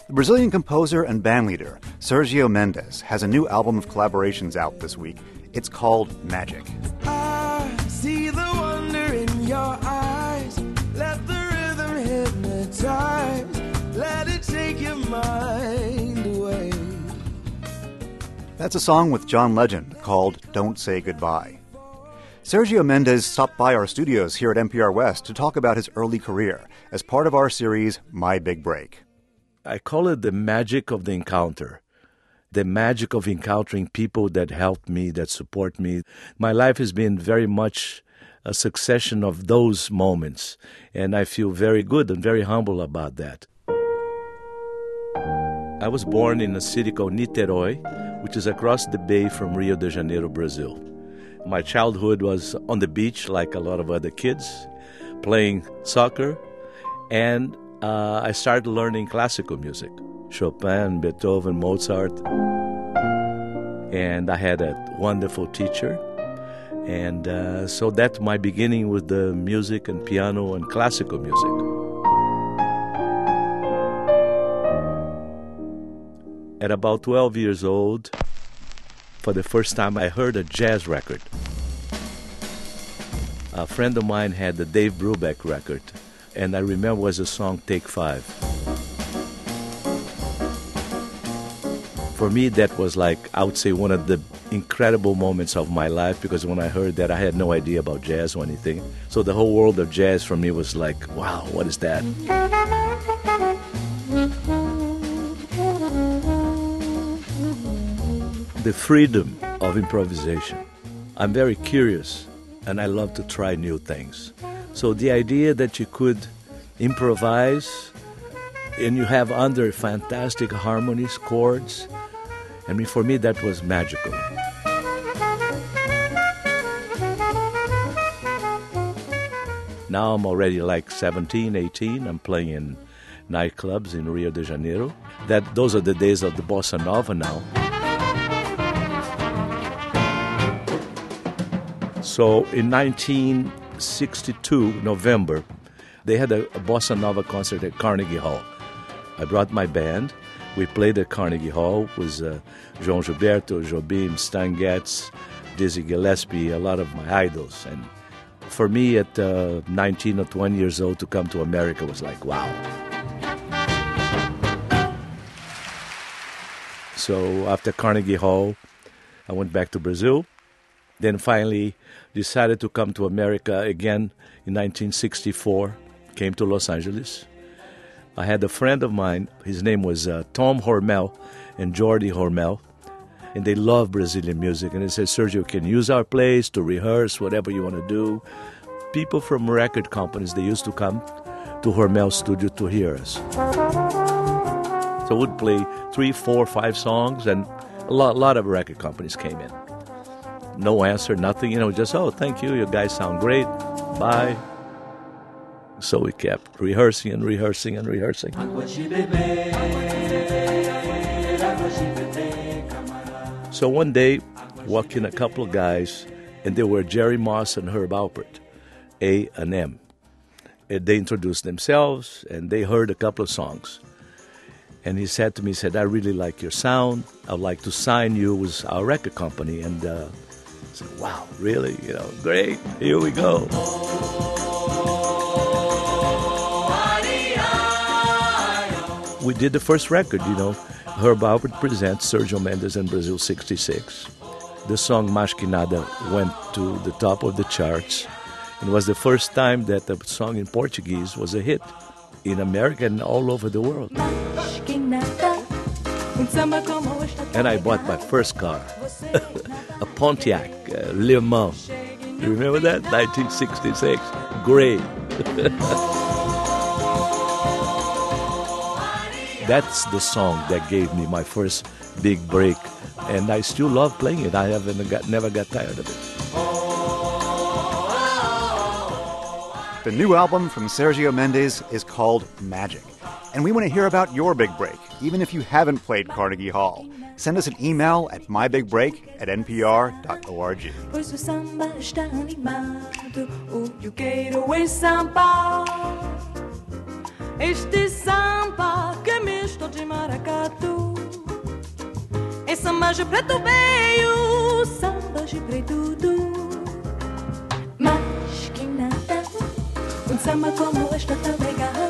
The Brazilian composer and bandleader Sergio Mendes has a new album of collaborations out this week. It's called Magic. I see the wonder in your eyes. Let the rhythm hypnotize. Let it take your mind away. That's a song with John Legend called Don't Say Goodbye. Sergio Mendes stopped by our studios here at NPR West to talk about his early career as part of our series, My Big Break. I call it the magic of the encounter, the magic of encountering people that help me, that support me. My life has been very much a succession of those moments, and I feel very good and very humble about that. I was born in a city called Niterói, which is across the bay from Rio de Janeiro, Brazil. My childhood was on the beach like a lot of other kids, playing soccer, and I started learning classical music, Chopin, Beethoven, Mozart. And I had a wonderful teacher. And so that's my beginning with the music and piano and classical music. At about 12 years old, for the first time I heard a jazz record. A friend of mine had the Dave Brubeck record, and I remember it was the song Take 5. For me, that was like, I would say, one of the incredible moments of my life, because when I heard that, I had no idea about jazz or anything. So the whole world of jazz for me was like, wow, what is that? The freedom of improvisation. I'm very curious, and I love to try new things. So the idea that you could improvise and you have under fantastic harmonies, chords, I mean, for me, that was magical. Now I'm already like 17, 18. I'm playing in nightclubs in Rio de Janeiro. Those are the days of the bossa nova now. So in 1962, November, they had a bossa nova concert at Carnegie Hall. I brought my band. We played at Carnegie Hall with João Gilberto, Jobim, Stan Getz, Dizzy Gillespie, a lot of my idols. And for me at 19 or 20 years old to come to America was like, wow. So after Carnegie Hall, I went back to Brazil. Then finally decided to come to America again in 1964, came to Los Angeles. I had a friend of mine, his name was Tom Hormel and Jordi Hormel, and they love Brazilian music. And they said, Sergio, can you use our place to rehearse whatever you want to do? People from record companies, they used to come to Hormel's studio to hear us. So we'd play 3, 4, 5 songs, and a lot of record companies came in. No answer, nothing, just, oh, thank you, you guys sound great, bye. So we kept rehearsing and rehearsing and rehearsing. So one day, walked in a couple of guys, and they were Jerry Moss and Herb Alpert, A&M. And they introduced themselves, and they heard a couple of songs. And he said to me, I really like your sound. I'd like to sign you with our record company. And I said, wow, really? Great, here we go. We did the first record, Herb Alpert presents Sergio Mendes in Brazil 66. The song Mais Que Nada went to the top of the charts. It was the first time that the song in Portuguese was a hit in America and all over the world. And I bought my first car, a Pontiac Le Mans. You remember that? 1966. Great. That's the song that gave me my first big break, and I still love playing it. I never got tired of it. The new album from Sergio Mendes is called Magic, and we want to hear about your big break, even if you haven't played Carnegie Hall. Send us an email at mybigbreak@npr.org. Pois o samba está animado, o yuqueiro em samba. Este samba que é misto de mar samba de preto veio, samba de preto do. Mas que nada, um samba como este é tão legal.